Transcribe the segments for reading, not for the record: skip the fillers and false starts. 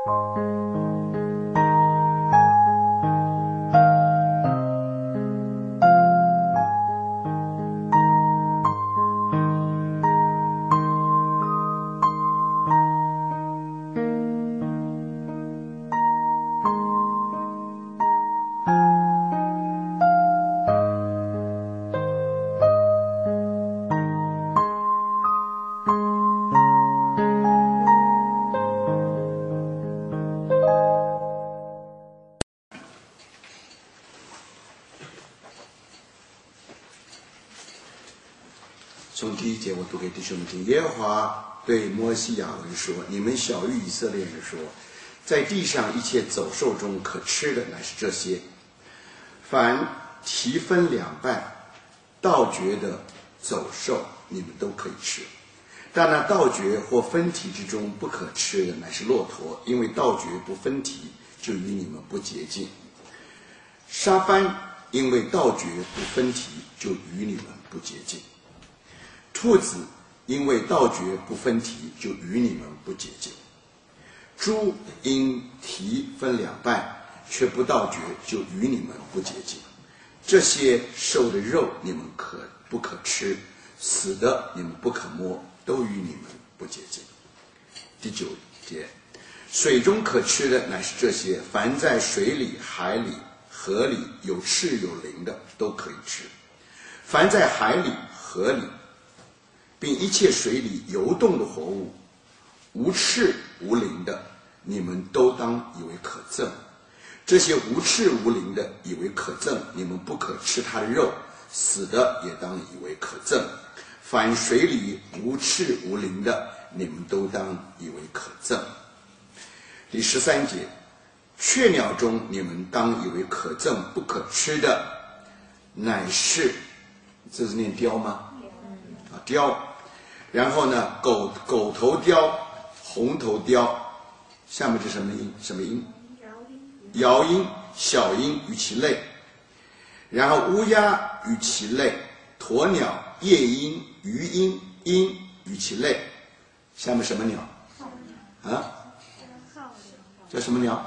从第一节我读给弟兄们听，耶和华对摩西亚伦说：“你们晓谕以色列人说，在地上一切走兽中可吃的乃是这些：凡蹄分两半、倒嚼的走兽，你们都可以吃。但那倒嚼或分蹄之中不可吃的乃是骆驼，因为倒嚼不分蹄，就与你们不洁净。沙番因为倒嚼不分蹄，就与你们不洁净。兔子因为倒嚼不分蹄，就与你们不洁净。猪因蹄分两半，却不倒嚼，就与你们不洁净。这些兽的肉你们不可吃，死的你们不可摸，都与你们不洁净。”第9节，水中可吃的乃是这些：凡在水里、海里、河里有翅有鳞的，都可以吃；凡在海里、河里并一切水里游动的活物，无翅无鳞的，你们都当以为可憎。这些无翅无鳞的以为可憎，你们不可吃它的肉，死的也当以为可憎。凡水里无翅无鳞的，你们都当以为可憎。第13节，雀鸟中你们当以为可憎不可吃的，乃是，这是念雕吗？雕。然后呢，狗头雕、红头雕，下面是什么音？什么音？鹩音、小音与其类。然后乌鸦与其类，鸵鸟、夜莺、鱼鹰、鹰与其类。下面什么鸟？啊？叫什么鸟？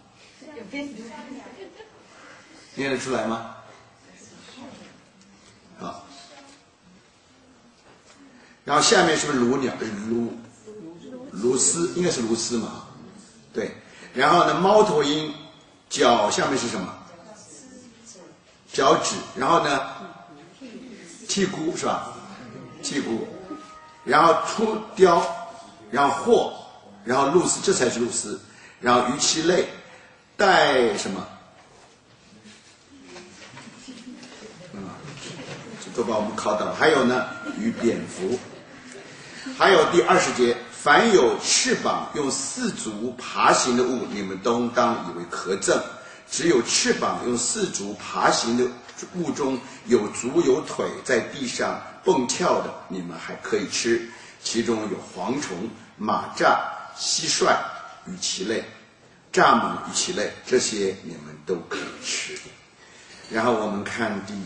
念得出来吗？好。然后下面是不是鸬鸟？鸬鹚，应该是鸬鹚嘛？对。然后呢，猫头鹰脚下面是什么？脚趾。然后呢，鹈鸪是吧？鹈鸪。然后秃雕，然后鹤，然后鹭鸶，这才是鹭鸶。然后鱼鳍类，带什么？这都把我们考倒了。还有呢，与蝙蝠。还有第20节，凡有翅膀用4足爬行的物，你们都当以为可憎；只有翅膀用4足爬行的物中有足有腿，在地上蹦跳的，你们还可以吃。其中有蝗虫、蚂蚱、蟋蟀与其类，蚱蜢与其类，这些你们都可以吃。然后我们看第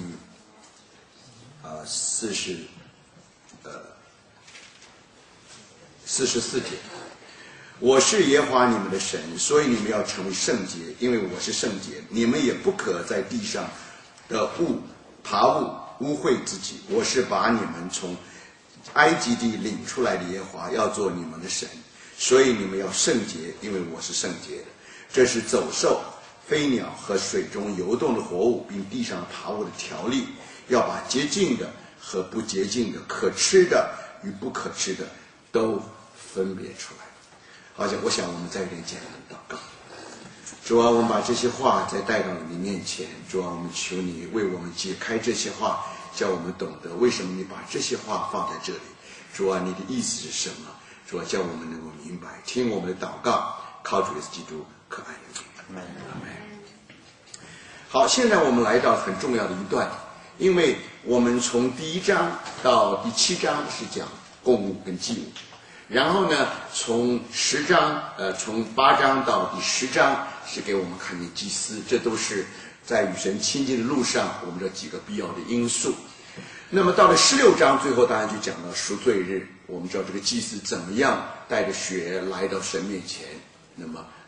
44节，我是耶和华你们的神，所以你们要成为圣洁，因为我是圣洁。你们也不可在地上的爬物污秽自己。我是把你们从埃及地领出来的耶和华，要做你们的神，所以你们要圣洁，因为我是圣洁的。这是走兽、飞鸟和水中游动的活物，并地上爬物的条例，要把洁净的和不洁净的、可吃的与不可吃的都分别出来。好，我想我们再有点简单的祷告。主啊，我们把这些话再带到你面前。主啊，我们求你为我们解开这些话，叫我们懂得为什么你把这些话放在这里。主啊，你的意思是什么？主啊，叫我们能够明白。听我们的祷告，靠主耶稣基督可爱的名。阿们。好，现在我们来到很重要的一段，因为我们从第1章到第7章是讲供物跟祭物，然后呢，从8章到第10章是给我们看见祭司，这都是在与神亲近的路上我们这几个必要的因素。那么到了16章最后当然就讲到赎罪日，我们知道这个祭司怎么样带着血来到神面前，那么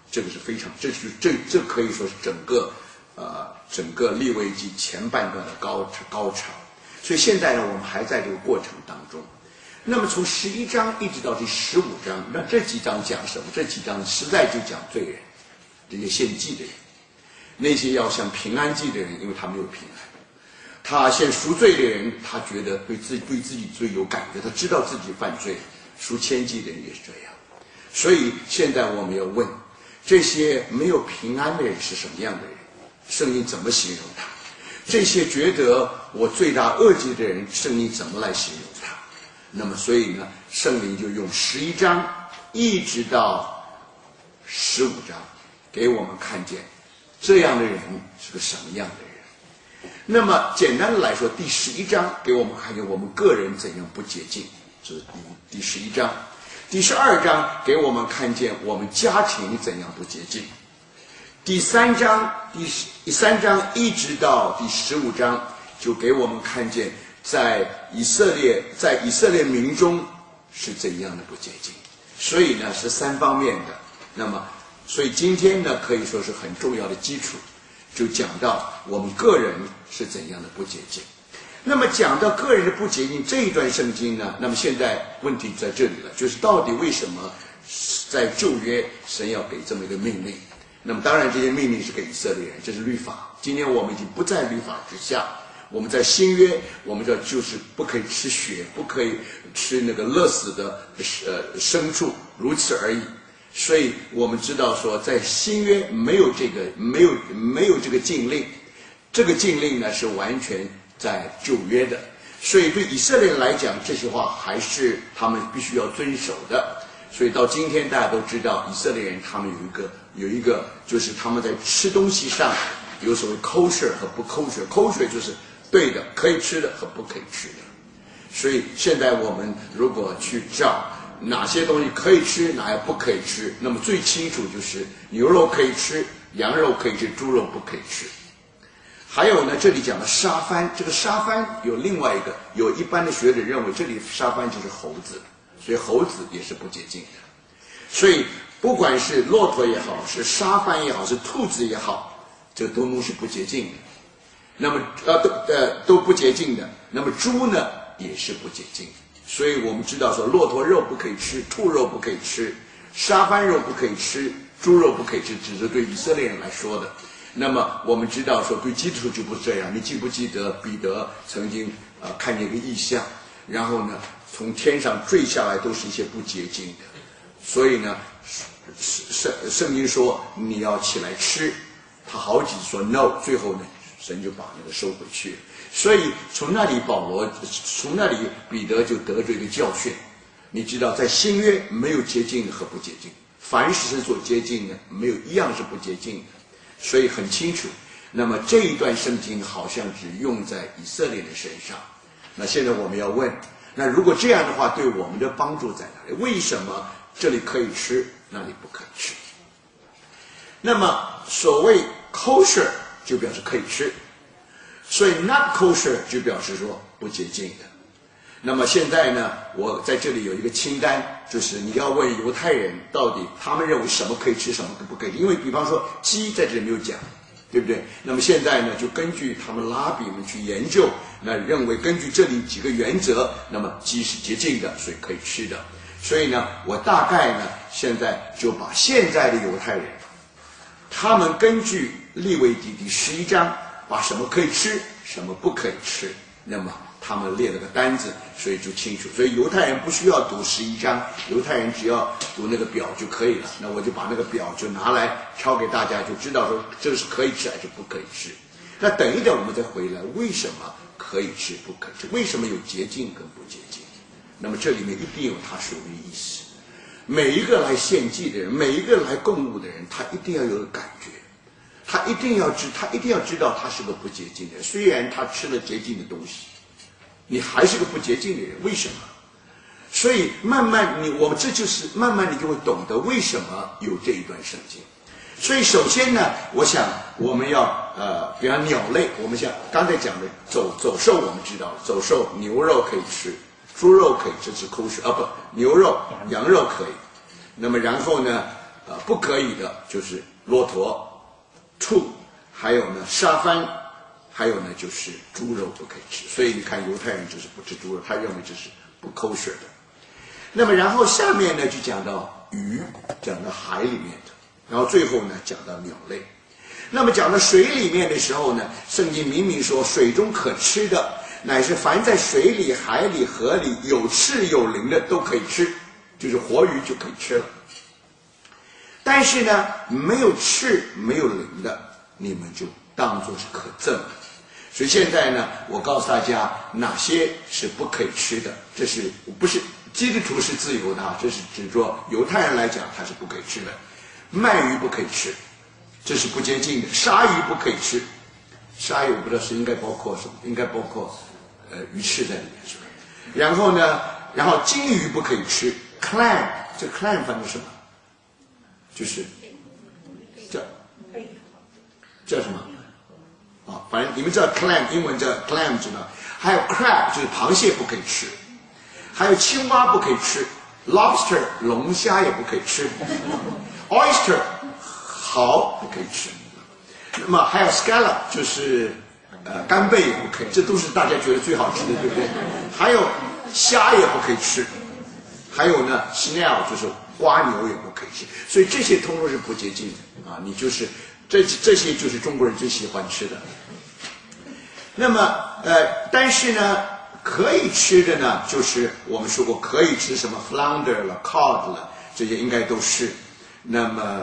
这个是非常，这可以说是整个利未记前半段的高潮。所以现在呢，我们还在这个过程当中。那么从11章一直到第15章，那这几章讲什么？这几章实在就讲罪人，这些献祭的人，那些要向平安祭的人，因为他没有平安。他献赎罪的人，他觉得对自己最有感觉，他知道自己犯罪。赎愆祭的人也是这样。所以现在我们要问，这些没有平安的人是什么样的人？圣经怎么形容他？这些觉得我罪大恶极的人，圣经怎么来形容他？那么所以呢，圣灵就用11章一直到15章给我们看见这样的人是个什么样的人。那么简单的来说，第11章给我们看见我们个人怎样不洁净，这是第11章。第12章给我们看见我们家庭怎样不洁净。第3章一直到第15章就给我们看见在以色列民中是怎样的不洁净。所以呢是3方面的。那么所以今天呢可以说是很重要的基础，就讲到我们个人是怎样的不洁净。那么讲到个人的不洁净这一段圣经呢，那么现在问题就在这里了，就是到底为什么在旧约神要给这么一个命令？那么当然这些命令是给以色列人，这是律法。今天我们已经不在律法之下，我们在新约，我们这就是不可以吃血，不可以吃那个勒死的牲畜，如此而已。所以我们知道说在新约没有这个禁令，这个禁令呢是完全在旧约的。所以对以色列人来讲，这些话还是他们必须要遵守的。所以到今天大家都知道，以色列人他们有一个就是他们在吃东西上有所谓 kosher 和不 kosher。kosher 就是对的，可以吃的和不可以吃的。所以现在我们如果去找哪些东西可以吃，哪些不可以吃，那么最清楚就是牛肉可以吃，羊肉可以吃，猪肉不可以吃。还有呢，这里讲的沙番，这个沙番有另外一个，有一般的学者认为这里沙番就是猴子，所以猴子也是不洁净的。所以不管是骆驼也好，是沙番也好，是兔子也好，这个东西是不洁净的。那么都不洁净的。那么猪呢也是不洁净的。所以我们知道说，骆驼肉不可以吃，兔肉不可以吃，沙番肉不可以吃，猪肉不可以吃，只是对以色列人来说的。那么我们知道说，对基督徒就不是这样。你记不记得彼得曾经看见一个异象，然后呢从天上坠下来都是一些不洁净的。所以呢圣经说你要起来吃，他好几次说 no， 最后呢神就把那个收回去了。所以从那里彼得就得着一个教训。你知道在新约没有洁净的和不洁净，凡是神所洁净的没有一样是不洁净的。所以很清楚，那么这一段圣经好像只用在以色列人身上。那现在我们要问，那如果这样的话，对我们的帮助在哪里？为什么这里可以吃，那里不可以吃？那么所谓 kosher 就表示可以吃，所以 not kosher 就表示说不洁净的。那么现在呢，我在这里有一个清单，就是你要问犹太人到底他们认为什么可以吃，什么不可以吃。因为比方说鸡在这里没有讲，对不对？那么现在呢，就根据他们拉比们去研究，那认为根据这里几个原则，那么鸡是洁净的，所以可以吃的。所以呢，我大概呢现在就把现在的犹太人，他们根据利未记第11章，把什么可以吃，什么不可以吃，那么他们列了个单子，所以就清楚。所以犹太人不需要读11章，犹太人只要读那个表就可以了。那我就把那个表就拿来抄给大家，就知道说这个是可以吃还是不可以吃。那等一等我们再回来，为什么可以吃不可以吃？为什么有洁净跟不洁净？那么这里面一定有它属于意思。每一个来献祭的人，每一个来供物的人，他一定要有感觉，他一定要知道他是个不洁净的人。虽然他吃了洁净的东西，你还是个不洁净的人，为什么？所以慢慢我们这就是慢慢你就会懂得为什么有这一段圣经。所以首先呢，我想我们要比方鸟类，我们像刚才讲的走兽，我们知道走兽牛肉可以吃，猪肉可以吃，吃kosher不牛肉羊肉可以。那么然后呢不可以的就是骆驼、兔，还有呢沙帆，还有呢就是猪肉不可以吃。所以你看犹太人就是不吃猪肉，他认为这是不 kosher 的。那么然后下面呢就讲到鱼，讲到海里面的，然后最后呢讲到鸟类。那么讲到水里面的时候呢，圣经明明说水中可吃的乃是凡在水里、海里、河里有翅有鳞的都可以吃，就是活鱼就可以吃了。但是呢没有翅没有鳞的你们就当作是可憎的。所以现在呢我告诉大家哪些是不可以吃的，这是不是基督徒是自由的，这是指说犹太人来讲他是不可以吃的。鳗鱼不可以吃，这是不洁净的。鲨鱼不可以吃，鲨鱼我不知道是应该包括什么，应该包括鱼翅在里面，是吧？然后呢，金鱼不可以吃 ，clam 这 clam 翻译什么？就是叫什么？啊，反正你们知道 clam 英文叫 clam 知道，还有 crab 就是螃蟹不可以吃，还有青蛙不可以吃 ，lobster 龙虾也不可以吃 ，oyster 蚝不可以吃，那么还有 scallop 就是干贝也不可以，这都是大家觉得最好吃的，对不对？还有虾也不可以吃，还有呢 snail 就是花牛也不可以吃，所以这些通通是不洁净的啊！你就是这些就是中国人最喜欢吃的。那么但是呢，可以吃的呢，就是我们说过可以吃什么 flounder 了 cod 了，这些应该都是。那么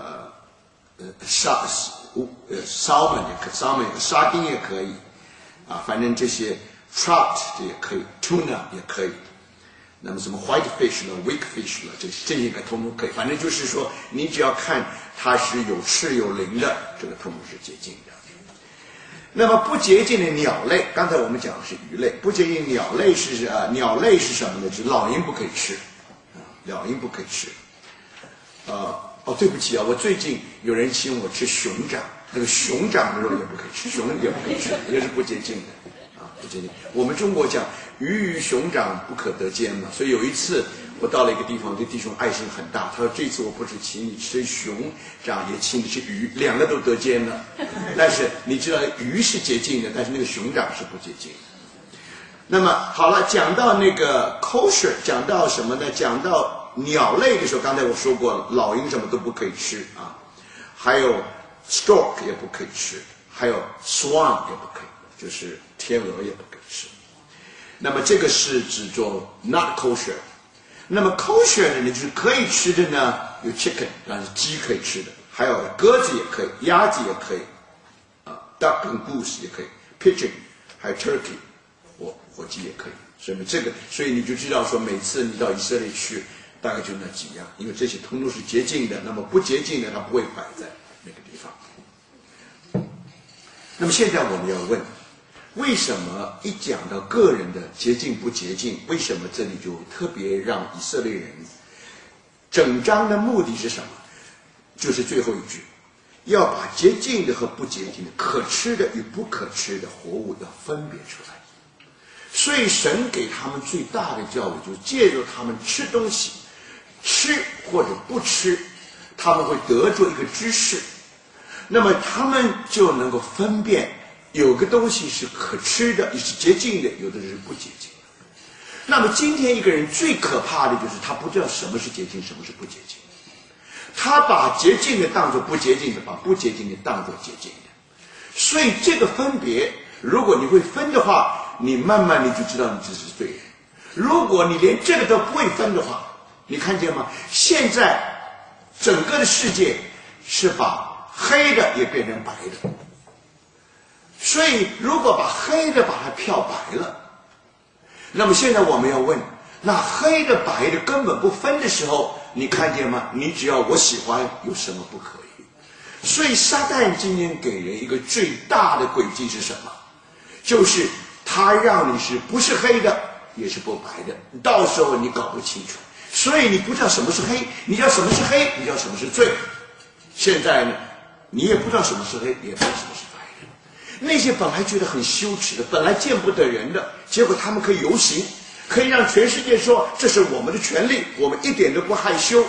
salmon 也可以， salmon 沙丁也可以啊，反正这些 trout 这也可以 ，tuna 也可以。那么什么 white fish 了 weak fish 了，这些应该通通可以。反正就是说，你只要看它是有翅有鳞的，这个通通是洁净的。那么不洁净的鸟类，刚才我们讲的是鱼类，不洁净鸟类是鸟类是什么呢？就是老鹰不可以吃，老鹰不可以吃。对不起啊，我最近有人请我吃熊掌，那个熊掌的肉也不可以吃，熊也不可以吃，也是不洁净的啊，不洁净。我们中国讲鱼与熊掌不可得奸嘛，所以有一次我到了一个地方，这弟兄爱心很大，他说这次我不止请你吃熊掌，也请你吃鱼，两个都得奸了。但是你知道鱼是洁净的，但是那个熊掌是不洁净的。那么好了，讲到那个 kosher， 讲到什么呢？讲到鸟类的时候，刚才我说过了，老鹰什么都不可以吃啊，还有 stork 也不可以吃，还有 swan 也不可以，就是天鹅也不可以吃。那么这个是指做 not kosher。那么 kosher 呢，就是可以吃的呢，有 chicken， 当然是鸡可以吃的，还有鸽子也可以，鸭子也可以，duck 跟 goose 也可以 ，pigeon 还有 turkey， 火鸡也可以。所以你就知道说，每次你到以色列去，大概就那几样，因为这些通通是洁净的，那么不洁净的它不会摆在那个地方。那么现在我们要问，为什么一讲到个人的洁净不洁净，为什么这里就特别让以色列人整章的目的是什么？就是最后一句，要把洁净的和不洁净的、可吃的与不可吃的活物要分别出来。所以神给他们最大的教育，就是借助他们吃东西，吃或者不吃，他们会得着一个知识，那么他们就能够分辨有个东西是可吃的，也是洁净的，有的是不洁净的。那么今天一个人最可怕的就是他不知道什么是洁净，什么是不洁净，他把洁净的当作不洁净的，把不洁净的当作洁净的。所以这个分别，如果你会分的话，你慢慢你就知道你自己是罪人。如果你连这个都不会分的话，你看见吗？现在整个的世界是把黑的也变成白的，所以如果把黑的把它漂白了，那么现在我们要问，那黑的白的根本不分的时候，你看见吗？你只要我喜欢，有什么不可以？所以撒旦今天给人一个最大的诡计是什么？就是他让你是不是黑的，也是不白的，到时候你搞不清楚，所以你不知道什么是黑，你知道什么是黑，你知道什么是罪。现在呢，你也不知道什么是黑，也不知道什么是白的。那些本来觉得很羞耻的，本来见不得人的，结果他们可以游行，可以让全世界说这是我们的权利，我们一点都不害羞。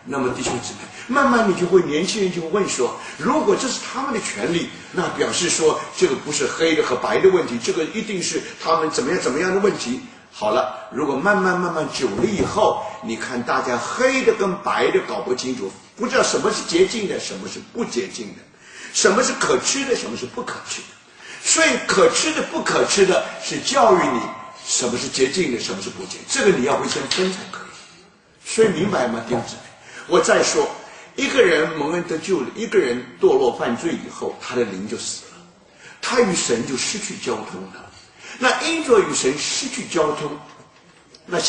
那么弟兄姊妹，慢慢你就会，年轻人就会问说，如果这是他们的权利，那表示说这个不是黑的和白的问题，这个一定是他们怎么样的问题。好了，如果慢慢久了以后，你看大家黑的跟白的搞不清楚，不知道什么是洁净的，什么是不洁净的，什么是可吃的，什么是不可吃的。所以可吃的不可吃的是教育你什么是洁净的，什么是不洁净，这个你要会先分才可以。所以明白吗，弟兄姊妹？我再说，一个人蒙恩得救了，一个人堕落犯罪以后，他的灵就死了，他与神就失去交通了。那因着与神失去交通，